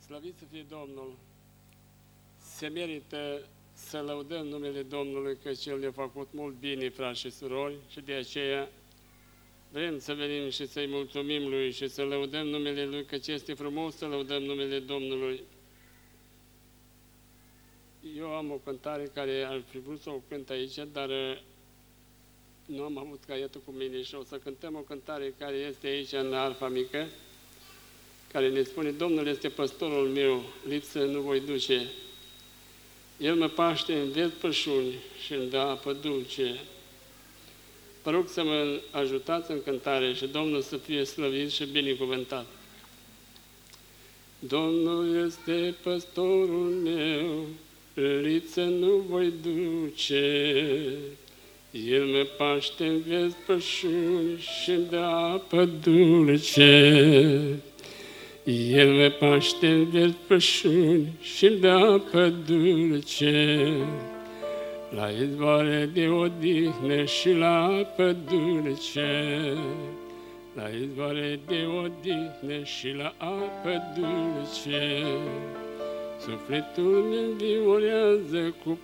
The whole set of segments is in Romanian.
Slăvit să fie Domnul! Se merită să lăudăm numele Domnului, căci El ne-a făcut mult bine, frați și surori, și de aceea vrem să venim și să-i mulțumim Lui și să lăudăm numele Lui, căci este frumos să lăudăm numele Domnului. Eu am o cântare care ar fi vrut să o cânt aici, dar nu am avut caietul cu mine și o să cântăm o cântare care este aici în arfa mică, care ne spune: Domnul este păstorul meu, lipsă nu voi duce. El mă paște în vieți pășuni și îmi dă apă dulce. Vă rog să mă ajutați în cântare și Domnul să fie slăvit și binecuvântat. Domnul este păstorul meu, lipsă nu voi duce. El mă paște în vieți pășuni și îmi dă apă dulce. El mă paște în vieți pășuni și îmi dă apă dulce. La izvoare de odihnă și la apă dulce. La izvoare de odihnă și la apă dulce. Sufletul meu înviorează cu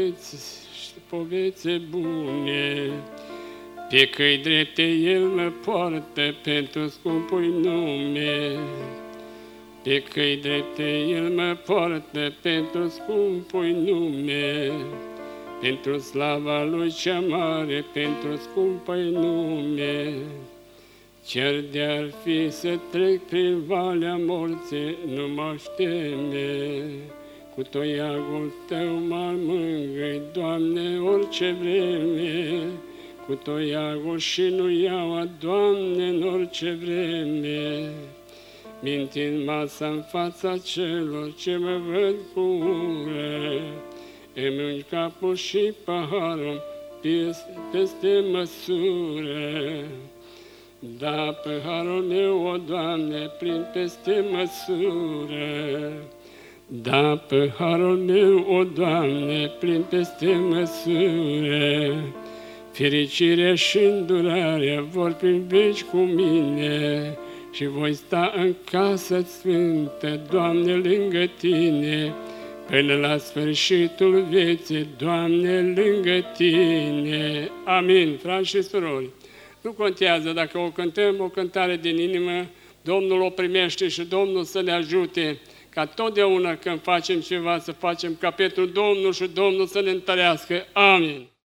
povețe bune. Pe căi drepte El mă poartă pentru scumpul nume. Pe căi drepte El mă poartă pentru scumpul nume. Pentru slava Lui cea mare, pentru scumpul nume. Chiar de-ar fi să trec prin valea morții, nu m-aș teme. Cu toiagul Tău mă mângâi, Doamne, orice vreme. Cu toiagul și nu iau, Doamne, în orice vreme. Mintind masa în fața celor ce mă văd cu ură, îmi ungi capul și paharul peste măsură. Da, paharul meu, o Doamne, plin peste măsură. Da, paharul meu, o Doamne, plin peste măsură. Fericirea și îndurarea vor prin veci cu mine și voi sta în casă sfântă, Doamne, lângă Tine, până la sfârșitul vieții, Doamne, lângă Tine. Amin, frați și surori. Nu contează dacă o cântăm, o cântare din inimă, Domnul o primește și Domnul să ne ajute ca totdeauna când facem ceva să facem ca pentru Domnul și Domnul să ne întărească. Amin.